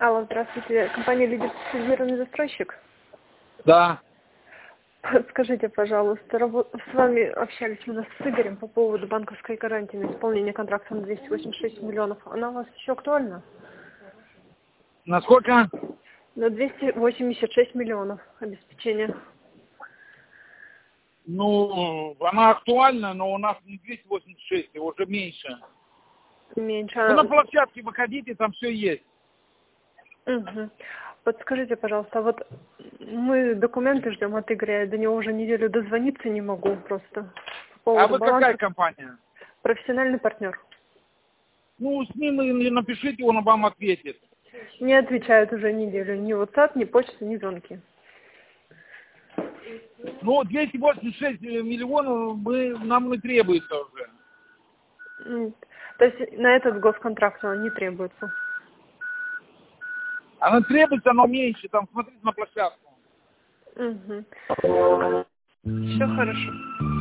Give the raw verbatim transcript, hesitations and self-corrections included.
Алло, здравствуйте. Компания «Лидер» специализированный застройщик. Да. Скажите, пожалуйста, рабо- с вами общались мы нас с Игорем по поводу банковской гарантии на исполнение контракта на двести восемьдесят шесть миллионов. Она у вас еще актуальна? Насколько? На двести восемьдесят шесть миллионов обеспечения. Ну, она актуальна, но у нас не двести восемьдесят шесть, а уже меньше. Меньше. Ну, на площадке выходите, там все есть. Угу. Подскажите, пожалуйста, а вот мы документы ждем от Игоря, я до него уже неделю дозвониться не могу просто. По А поводу вы баланса. какая компания? Профессиональный партнер. Ну, с ним и напишите, он вам ответит. Не отвечают уже неделю. Ни WhatsApp, ни почта, ни звонки. Ну, двести восемьдесят шесть миллионов мы, нам не требуется уже. М, То есть на этот госконтракт он не требуется. Она требуется, но меньше, там, смотрите на площадку. Угу. Все хорошо.